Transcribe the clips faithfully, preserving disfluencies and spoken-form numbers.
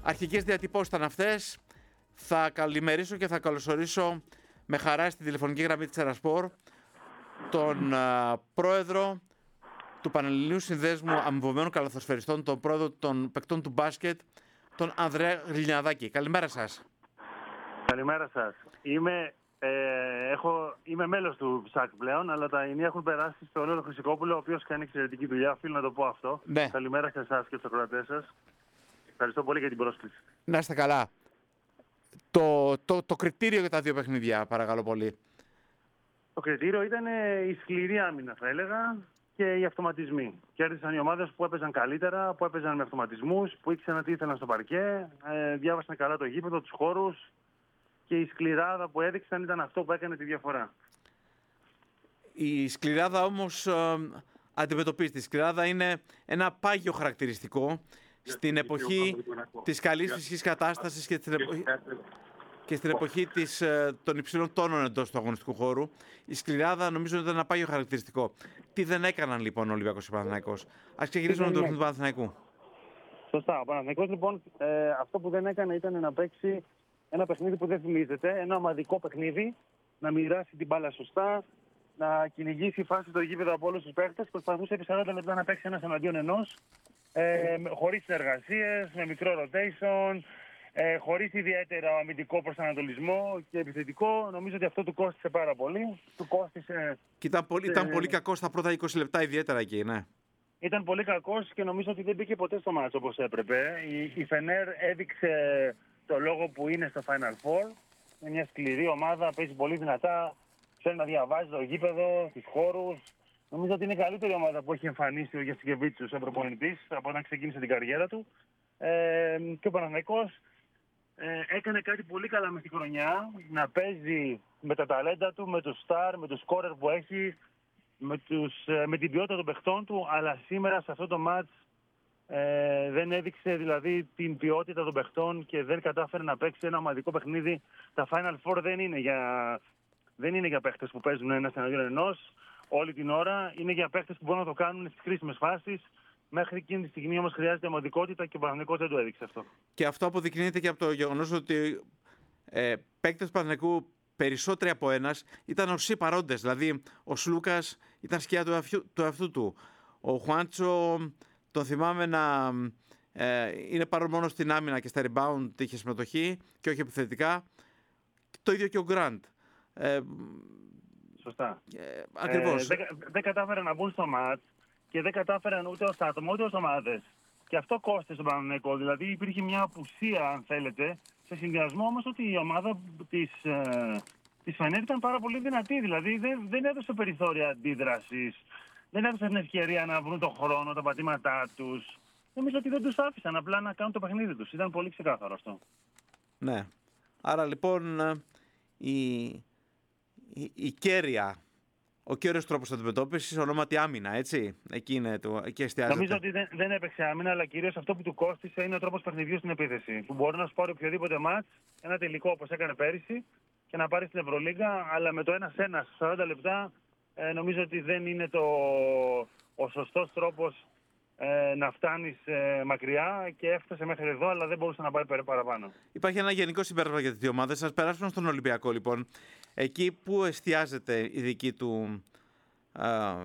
αρχικές διατυπώσεις ήταν αυτές. Θα καλημερίσω και θα καλωσορίσω με χαρά στη τηλεφωνική γραμμή της Ερασπορ τον uh, πρόεδρο του Πανελληνίου Συνδέσμου Αμοιβωμένων Καλαθοσφαιριστών, τον πρόεδρο των παικτών του μπάσκετ, τον Ανδρέα Γλινιαδάκη. Καλημέρα σας. Καλημέρα σας. Είμαι, ε, έχω, είμαι μέλος του ΨΑΚ πλέον, αλλά τα ενία έχουν περάσει στο Λόλο Χρυσικόπουλο, ο οποίος κάνει εξαιρετική δουλειά. Οφείλω να το πω αυτό. Ναι. Καλημέρα σε εσάς και στους ακροατές σας. Ευχαριστώ πολύ για την πρόσκληση. Να είστε καλά. Το, το, το κριτήριο για τα δύο παιχνίδια, παρακαλώ πολύ. Το κριτήριο ήταν η σκληρή άμυνα, θα έλεγα, και οι αυτοματισμοί. Κέρδισαν οι ομάδες που έπαιζαν καλύτερα, που έπαιζαν με αυτοματισμούς, που ήξεραν τι ήθελαν στο παρκέ, ε, διάβασαν καλά το γήπεδο, τους χώρους, και η σκληράδα που έδειξαν ήταν αυτό που έκανε τη διαφορά. Η σκληράδα όμως ε, αντιμετωπίζεται. Η σκληράδα είναι ένα πάγιο χαρακτηριστικό στην εποχή της καλής φυσικής κατάστασης και στην εποχή, και στην εποχή της, των υψηλών τόνων εντός του αγωνιστικού χώρου. Η σκληράδα νομίζω ότι ήταν ένα πάγιο χαρακτηριστικό. Τι δεν έκαναν λοιπόν ο Ολυμπιακός και ο Παναθηναϊκός? Ας ξεκινήσουμε με το παιχνίδι του Παναθηναϊκού. Σωστά. Ο Παναθηναϊκός λοιπόν ε, αυτό που δεν έκανε ήταν να παίξει ένα παιχνίδι που δεν θυμίζεται, ένα ομαδικό παιχνίδι, να μοιράσει την μπάλα σωστά, να κυνηγήσει φάση στο γήπεδο από όλους τους παίκτες. Προσπαθούσε επί σαράντα λεπτά να παίξει ένας εναντίον ενός, ε, χωρίς συνεργασίες, με μικρό rotation, ε, χωρίς ιδιαίτερο αμυντικό προσανατολισμό και επιθετικό. Νομίζω ότι αυτό του κόστισε πάρα πολύ. Του κόστισε. Και ήταν πολύ, ήταν πολύ κακό στα πρώτα είκοσι λεπτά, ιδιαίτερα εκεί, ναι. Ήταν πολύ κακός και νομίζω ότι δεν μπήκε ποτέ στο μάτσο όπως έπρεπε. Η, η Φενέρ έδειξε το λόγο που είναι στο Final Four. Είναι μια σκληρή ομάδα, παίζει πολύ δυνατά, ξέρει να διαβάζει το γήπεδο, τους χώρους. Νομίζω ότι είναι η καλύτερη ομάδα που έχει εμφανίσει ο Γιασικεβίτσιος σαν προπονητής από όταν ξεκίνησε την καριέρα του. Ε, και ο Παναθηναϊκός ε, έκανε κάτι πολύ καλά με τη χρονιά, να παίζει με τα ταλέντα του, με τους στάρ, με τους σκόρερ που έχει, με, τους, με την ποιότητα των παιχτών του, αλλά σήμερα σε αυτό το μάτς ε, δεν έδειξε δηλαδή την ποιότητα των παιχτών και δεν κατάφερε να παίξει ένα ομαδικό παιχνίδι. Τα Final Four δεν είναι για, δεν είναι για παίχτες που παίζουν ένας εναντίον ενός όλη την ώρα, είναι για παίχτες που μπορούν να το κάνουν στις κρίσιμες φάσεις. Μέχρι εκείνη τη στιγμή όμως χρειάζεται ομαδικότητα και ο Παναθηναϊκός δεν το έδειξε αυτό. Και αυτό αποδεικνύεται και από το γεγονός ότι ε, παίκτες του Παναθηναϊκού περισσότεροι από ένας ήταν οσί παρόντες. Δηλαδή ο Σλούκας ήταν σκιά του εαυτού του. Εαυτού του. Ο Χουάντσο τον θυμάμαι να ε, είναι παρόν μόνο στην άμυνα και στα rebound είχε συμμετοχή και όχι επιθετικά. Το ίδιο και ο Γκραντ. Ε, Σωστά. Ε, ακριβώς. Ε, δεν, δεν κατάφεραν να μπουν στο μάτς και δεν κατάφεραν ούτε ως άτομο ούτε ως ομάδες. Και αυτό κόστησε στον Παναθηναϊκό. Δηλαδή υπήρχε μια απουσία, αν θέλετε, σε συνδυασμό όμως ότι η ομάδα της, ε, της Φενέρ ήταν πάρα πολύ δυνατή. Δηλαδή δεν, δεν έδωσε περιθώρια αντίδρασης, δεν έδωσε την ευκαιρία να βρουν τον χρόνο, τα πατήματά τους. Νομίζω ότι δεν τους άφησαν απλά να κάνουν το παιχνίδι τους. Ήταν πολύ ξεκάθαρο αυτό. Ναι. Άρα λοιπόν η, η, η κέρια, ο κέριος τρόπος αντιμετώπισης ονόματι άμυνα, έτσι. Εκεί, είναι το, εκεί εστιάζεται. Νομίζω ότι δεν, δεν έπαιξε άμυνα, αλλά κυρίως αυτό που του κόστισε είναι ο τρόπος παιχνιδιού στην επίθεση. Που μπορεί να σου πάρει οποιοδήποτε μάτς, ένα τελικό όπως έκανε πέρυσι, και να πάρει στην Ευρωλίγκα, αλλά με το ένα-ένα σε σαράντα λεπτά ε, νομίζω ότι δεν είναι το, ο σωστός τρόπος ε, να φτάνεις ε, μακριά, και έφτασε μέχρι εδώ, αλλά δεν μπορούσε να πάει παραπάνω. Υπάρχει ένα γενικό συμπέρασμα για τις δύο ομάδες. Σας περάσουμε στον Ολυμπιακό λοιπόν. Εκεί που εστιάζεται η δική του α,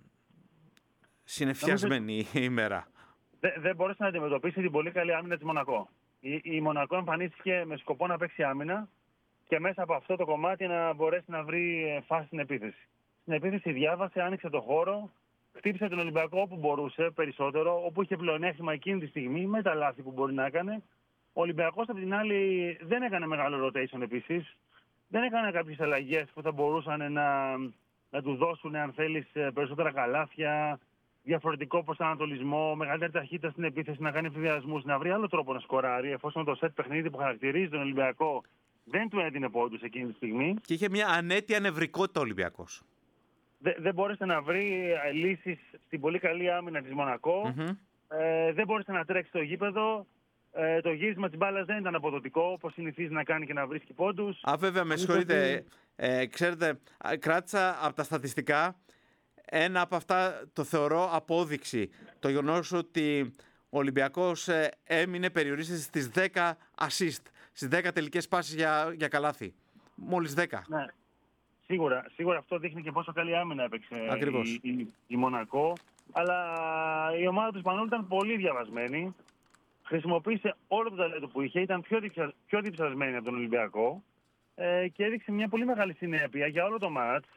συνεφιασμένη νομίζω ημέρα. Δεν δε μπορούσε να αντιμετωπίσει την πολύ καλή άμυνα της Μονακό. Η, η Μονακό εμφανίστηκε με σκοπό να παίξει άμυνα και μέσα από αυτό το κομμάτι να μπορέσει να βρει φάση στην επίθεση. Στην επίθεση διάβασε, άνοιξε το χώρο, χτύπησε τον Ολυμπιακό όπου μπορούσε περισσότερο, όπου είχε πλεονέκτημα εκείνη τη στιγμή με τα λάθη που μπορεί να έκανε. Ο Ολυμπιακός απ' την άλλη δεν έκανε μεγάλο rotation επίσης. Δεν έκανε κάποιες αλλαγές που θα μπορούσαν να, να του δώσουν, αν θέλεις, περισσότερα καλάθια, διαφορετικό προσανατολισμό, μεγαλύτερη ταχύτητα στην επίθεση, να κάνει εφηδιασμούς, να βρει άλλο τρόπο να σκοράρει, εφόσον το σετ παιχνίδι που χαρακτηρίζει τον Ολυμπιακό δεν του έδινε πόντους εκείνη τη στιγμή. Και είχε μια ανέτεια νευρικότητα ο Ολυμπιακός. Δεν, δεν μπόρεσε να βρει λύσεις στην πολύ καλή άμυνα της Μονακό. Mm-hmm. Ε, δεν μπόρεσε να τρέξει το γήπεδο. Ε, το γύρισμα της μπάλας δεν ήταν αποδοτικό, όπως συνηθίζει να κάνει και να βρίσκει πόντους. Α, βέβαια, με συγχωρείτε. Ε, ξέρετε, κράτησα από τα στατιστικά ένα από αυτά, το θεωρώ απόδειξη. Το γεγονός ότι Ο Ολυμπιακός ε, έμεινε περιορίστης στις δέκα assist, στις δέκα τελικές πάσεις για, για καλάθι. Μόλις δέκα. Ναι. Σίγουρα, σίγουρα αυτό δείχνει και πόσο καλή άμυνα έπαιξε Ακριβώς. η, η, η Μονακό. Αλλά η ομάδα του Σπανούλη ήταν πολύ διαβασμένη. Χρησιμοποίησε όλο το ταλέντο που είχε, ήταν πιο, διψα, πιο διψασμένη από τον Ολυμπιακό ε, και έδειξε μια πολύ μεγάλη συνέπεια για όλο το μάτς,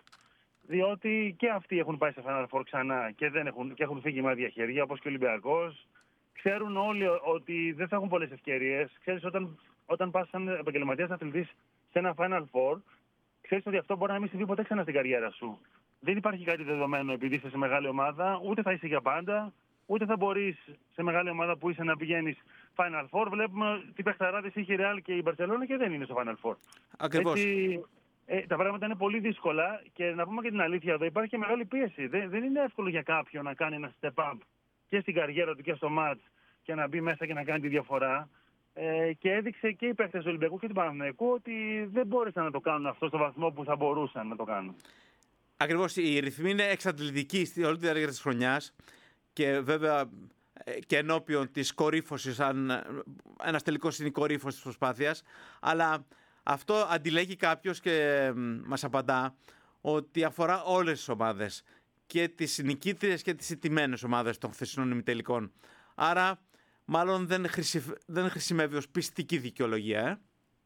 διότι και αυτοί έχουν πάει σε Final Four ξανά και, δεν έχουν, και έχουν φύγει με άδεια χέρια, όπως και ο Ολυμπιακός. Ξέρουν όλοι ότι δεν θα έχουν πολλές ευκαιρίες. Ξέρεις, όταν, όταν πας σαν επαγγελματίας αθλητής σε ένα Final Four, ξέρεις ότι αυτό μπορεί να μην συμβεί ποτέ ξανά στην καριέρα σου. Δεν υπάρχει κάτι δεδομένο επειδή είσαι σε μεγάλη ομάδα, ούτε θα είσαι για πάντα, ούτε θα μπορείς σε μεγάλη ομάδα που είσαι να πηγαίνεις Final Four. Βλέπουμε τι παιχταράδες είχε η Real και η Barcelona και δεν είναι στο Final Four. Ακριβώς. Έτσι, ε, τα πράγματα είναι πολύ δύσκολα και να πούμε και την αλήθεια εδώ, υπάρχει και μεγάλη πίεση. Δεν, δεν είναι εύκολο για κάποιον να κάνει ένα step up και στην καριέρα του και στο match και να μπει μέσα και να κάνει τη διαφορά. Ε, και έδειξε και οι παίκτες του Ολυμπιακού και του Παναθηναϊκού ότι δεν μπόρεσαν να το κάνουν αυτό στο βαθμό που θα μπορούσαν να το κάνουν. Ακριβώς, οι ρυθμοί είναι εξαντλητικοί στη όλη τη διάρκεια της χρονιάς και βέβαια και ενώπιον της κορύφωσης, αν ένας τελικός είναι η κορύφωση της προσπάθειας, αλλά αυτό αντιλέγει κάποιος και μας απαντά ότι αφορά όλες τις ομάδες, και τις νικήτριες και τις ηττημένες ομάδες των χθεσινών ημιτελικών. Άρα μάλλον δεν, χρησι... δεν χρησιμεύει ως πιστική δικαιολογία, ε?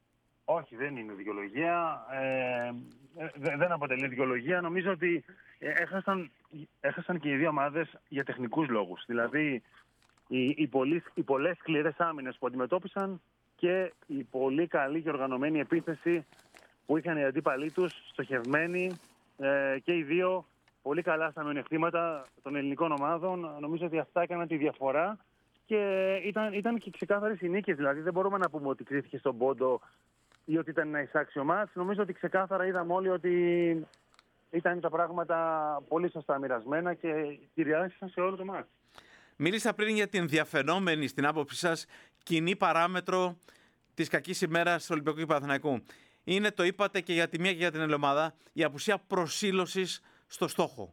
Όχι, δεν είναι δικαιολογία. Ε, δεν αποτελεί δικαιολογία. Νομίζω ότι έχασαν, έχασαν και οι δύο ομάδες για τεχνικούς λόγους. Δηλαδή, οι, οι, πολλοί, οι πολλές σκληρές άμυνες που αντιμετώπισαν και η πολύ καλή και οργανωμένη επίθεση που είχαν οι αντίπαλοι τους, στοχευμένοι, ε, και οι δύο πολύ καλά στα μειονεκτήματα των ελληνικών ομάδων. Νομίζω ότι αυτά έκαναν τη διαφορά και ήταν, ήταν και ξεκάθαρες οι νίκες. Δηλαδή, δεν μπορούμε να πούμε ότι κρίθηκε στον πόντο ή ότι ήταν ένα εισάξιο μάτς. Νομίζω ότι ξεκάθαρα είδαμε όλοι ότι ήταν τα πράγματα πολύ σωστά μοιρασμένα και κυριάρχησαν σε όλο το μάτς. Μίλησα πριν για την διαφαινόμενη, στην άποψή σας, κοινή παράμετρο της κακής ημέρας του Ολυμπιακού και Παναθηναϊκού. Είναι, το είπατε και για τη μία και για την άλλη ομάδα, η απουσία προσήλωσης στο στόχο.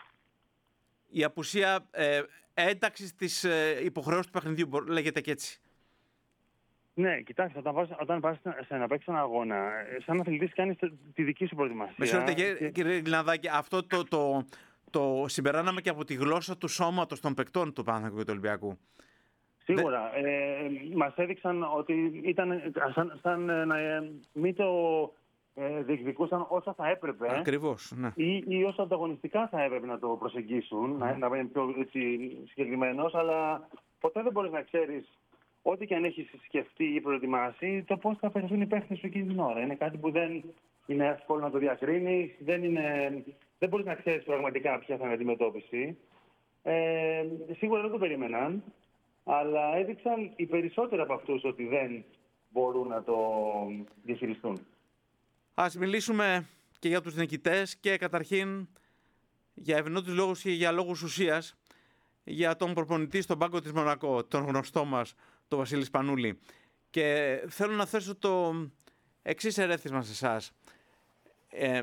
Η απουσία ε, ένταξης της ε, υποχρεώσης του παιχνιδιού, λέγεται και έτσι. Ναι, κοιτάξτε, όταν πας, όταν πας σε να παίξεις ένα αγώνα, σαν αθλητής κάνεις τη δική σου προετοιμασία. Με συγχωρείτε, και... κύριε Γκλιναδάκη, αυτό το, το, το συμπεράναμε και από τη γλώσσα του σώματος των παικτών του Παναθηναϊκού και του Ολυμπιακού. Σίγουρα. Δε... Ε, μας έδειξαν ότι ήταν σαν, σαν να ε, μην το ε, διεκδικούσαν όσα θα έπρεπε. Ακριβώς, ναι. Ή, ή όσο ανταγωνιστικά θα έπρεπε να το προσεγγίσουν, mm. να, να είναι πιο συγκεκριμένος, αλλά ποτέ δεν μπορείς να ξέρεις, ό,τι και αν έχεις σκεφτεί ή προετοιμάσει, το πώς θα φερθούν οι παίχτες σου εκείνη την ώρα. Είναι κάτι που δεν είναι εύκολο να το διακρίνεις, δεν, είναι, δεν μπορείς να ξέρεις πραγματικά ποια θα είναι η αντιμετώπιση. Ε, σίγουρα δεν το περίμεναν, αλλά έδειξαν οι περισσότεροι από αυτούς ότι δεν μπορούν να το διαχειριστούν. Ας μιλήσουμε και για τους νικητές και καταρχήν για ευνόητους λόγους και για λόγους ουσίας, για τον προπονητή στον πάγκο της Μονακό, τον γνωστό μας, τον Βασίλη Σπανούλη. Και θέλω να θέσω το εξής ερέθισμα σε εσάς. Ε,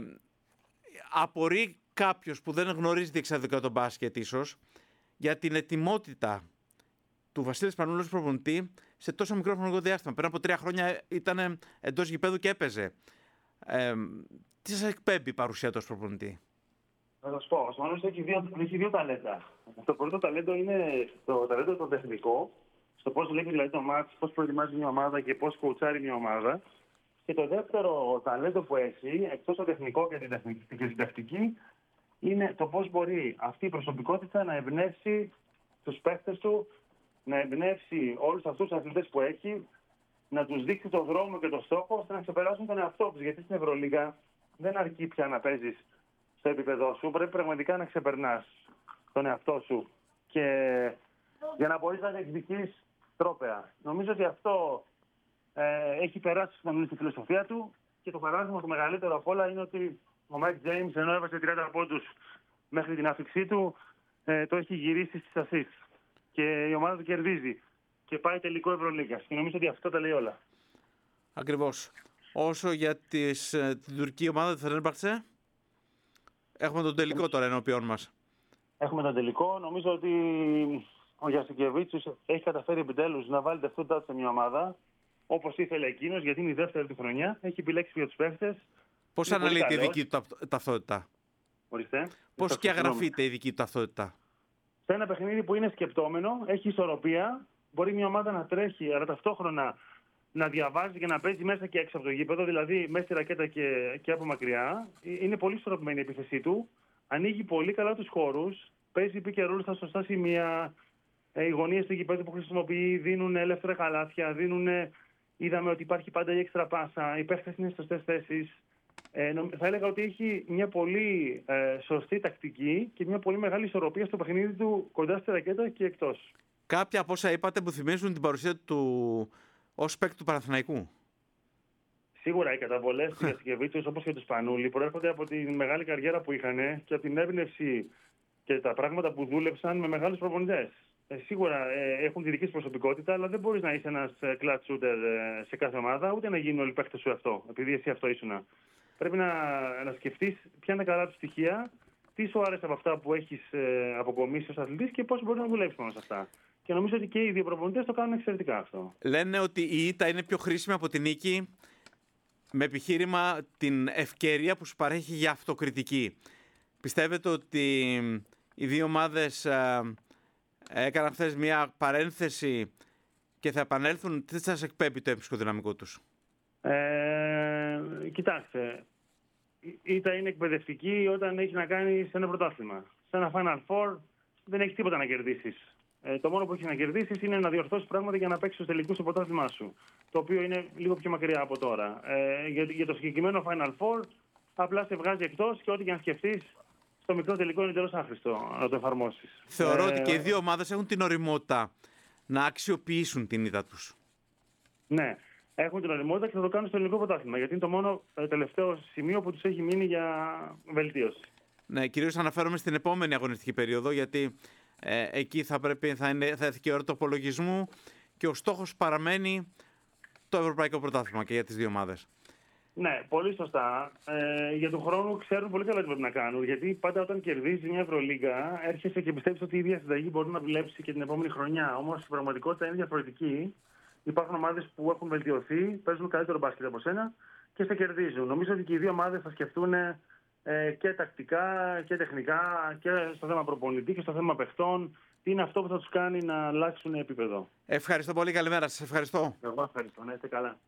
απορεί κάποιος που δεν γνωρίζει διεξοδικά τον μπάσκετ ίσως για την ετοιμότητα του Βασίλη Σπανούλη ως προπονητή σε τόσο μικρό χρονικό διάστημα. Πριν από τρία χρόνια ήταν εντός γηπέδου και έπαιζε. Ε, τι σας εκπέμπει η παρουσία του ως προπονητή? Θα σας πω, ο Σπανούλης έχει δύο, έχει δύο ταλέντα. Το πρώτο ταλέντο είναι το ταλέντο το τεχνικό, στο πώς βλέπει δηλαδή το μάτς, πώς προετοιμάζει μια ομάδα και πώς κοουτσάρει μια ομάδα. Και το δεύτερο ταλέντο που έχει, εκτός το τεχνικό και την, τεχνική, και την τακτική, είναι το πώς μπορεί αυτή η προσωπικότητα να εμπνεύσει τους παίχτες του, να εμπνεύσει όλους αυτούς τους αθλητές που έχει, να τους δείξει τον δρόμο και τον στόχο, ώστε να ξεπεράσουν τον εαυτό τους. Γιατί στην Ευρωλίγα δεν αρκεί πια να παίζεις στο επίπεδό σου, πρέπει πραγματικά να ξεπερνάς τον εαυτό σου και για να μπορείς να διεκδικείς τρόπαια. Νομίζω ότι αυτό ε, έχει περάσει στον στη φιλοσοφία του και το παράδειγμα το μεγαλύτερο από όλα είναι ότι ο Mike James, ενώ έβασε τριάντα πόντους μέχρι την άφηξή του, ε, το έχει γυρίσει στις assists και η ομάδα του κερδίζει και πάει τελικό Ευρωλίγκας. Και νομίζω ότι αυτό τα λέει όλα. Ακριβώς. Όσο για τις, την τουρκική ομάδα του Φενέρμπαχτσε, έχουμε τον τελικό τώρα ενώπιόν μας. Έχουμε τον τελικό. Νομίζω ότι ο Γιασικεβίτσιος έχει καταφέρει επιτέλους να βάλει ταυτότητά του σε μια ομάδα, όπως ήθελε εκείνος, γιατί είναι η δεύτερη του χρονιά. Έχει επιλέξει για τους παίχτες. Πώς αναλύεται η δική του ταυτότητα? Ορίστε. Πώς σκιαγραφείται η δική του ταυτότητα? Σε ένα παιχνίδι που είναι σκεπτόμενο, έχει ισορροπία, μπορεί μια ομάδα να τρέχει, αλλά ταυτόχρονα να διαβάζει και να παίζει μέσα και έξω από το γήπεδο, δηλαδή μέσα στη ρακέτα και, και από μακριά. Είναι πολύ ισορροπημένη η επίθεσή του. Ανοίγει πολύ καλά τους χώρους, παίζει pick and roll στα σωστά σημεία. Οι γωνίες του γηπέδου που χρησιμοποιεί δίνουν ελεύθερα καλάθια, δίνουν. Είδαμε ότι υπάρχει πάντα η έξτρα πάσα, οι παίχτες είναι στις σωστές θέσεις. Ε, θα έλεγα ότι έχει μια πολύ ε, σωστή τακτική και μια πολύ μεγάλη ισορροπία στο παιχνίδι του κοντά στη ρακέτα και εκτός. Κάποια από όσα είπατε που θυμίζουν την παρουσία του ως παίκτη του Παναθηναϊκού. Σίγουρα οι καταβολές του Γιασικεβίτσιου όπως και του Σπανούλη προέρχονται από τη μεγάλη καριέρα που είχαν και από την έμπνευση και τα πράγματα που δούλεψαν με μεγάλους προπονητές. Ε, σίγουρα ε, έχουν τη δική σου προσωπικότητα, αλλά δεν μπορείς να είσαι ένας clutch shooter ε, σε κάθε ομάδα, ούτε να γίνουν όλοι οι παίκτες σου αυτό, επειδή εσύ αυτό ήσουν. Πρέπει να, να σκεφτείς ποια είναι καλά του στοιχεία, τι σου άρεσε από αυτά που έχεις ε, αποκομίσει ως αθλητής και πώς μπορείς να δουλέψεις πάνω σε αυτά. Και νομίζω ότι και οι δύο προπονητές το κάνουν εξαιρετικά αυτό. Λένε ότι η ήττα είναι πιο χρήσιμη από την νίκη, με επιχείρημα την ευκαιρία που σου παρέχει για αυτοκριτική. Πιστεύετε ότι οι δύο ομάδες ε, έκαναν χθες μια παρένθεση και θα επανέλθουν? Τι σας εκπέμπει το ψυχοδυναμικό τους? Ε, κοιτάξτε, η ήττα είναι εκπαιδευτική όταν έχει να κάνει σε ένα πρωτάθλημα. Σε ένα Final Four δεν έχει τίποτα να κερδίσεις. Ε, το μόνο που έχει να κερδίσεις είναι να διορθώσεις πράγματα για να παίξεις στους τελικούς στο πρωτάθλημά σου. Το οποίο είναι λίγο πιο μακριά από τώρα. Ε, για, για το συγκεκριμένο Final Four απλά σε βγάζει εκτός και ό,τι και να σκεφτείς στο μικρό τελικό είναι τέλος άχρηστο να το εφαρμόσεις. Θεωρώ ε, ότι και οι δύο ομάδες έχουν την ωριμότητα να αξιοποιήσουν την ήττα τους. Ναι. Έχουν την ωριμότητα και θα το κάνουν στο ελληνικό πρωτάθλημα. Γιατί είναι το μόνο ε, τελευταίο σημείο που τους έχει μείνει για βελτίωση. Ναι, κυρίως αναφέρομαι στην επόμενη αγωνιστική περίοδο, γιατί ε, εκεί θα πρέπει, θα, είναι, θα έρθει και η ώρα του απολογισμού και ο στόχος παραμένει το Ευρωπαϊκό Πρωτάθλημα και για τις δύο ομάδες. Ναι, πολύ σωστά. Ε, για τον χρόνο ξέρουν πολύ καλά τι πρέπει να κάνουν. Γιατί πάντα όταν κερδίζει μια Ευρωλίγκα, έρχεσαι και πιστεύεις ότι η ίδια συνταγή μπορεί να δουλέψει και την επόμενη χρονιά. Όμως η πραγματικότητα είναι διαφορετική. Υπάρχουν ομάδες που έχουν βελτιωθεί, παίζουν καλύτερο μπάσκετ από σένα και σε κερδίζουν. Νομίζω ότι και οι δύο ομάδες θα σκεφτούν ε, και τακτικά και τεχνικά και στο θέμα προπονητή και στο θέμα παιχτών. Τι είναι αυτό που θα τους κάνει να αλλάξουν επίπεδο. Ευχαριστώ πολύ. Καλημέρα σας. Ευχαριστώ. Εγώ ευχαριστώ. Να είστε καλά.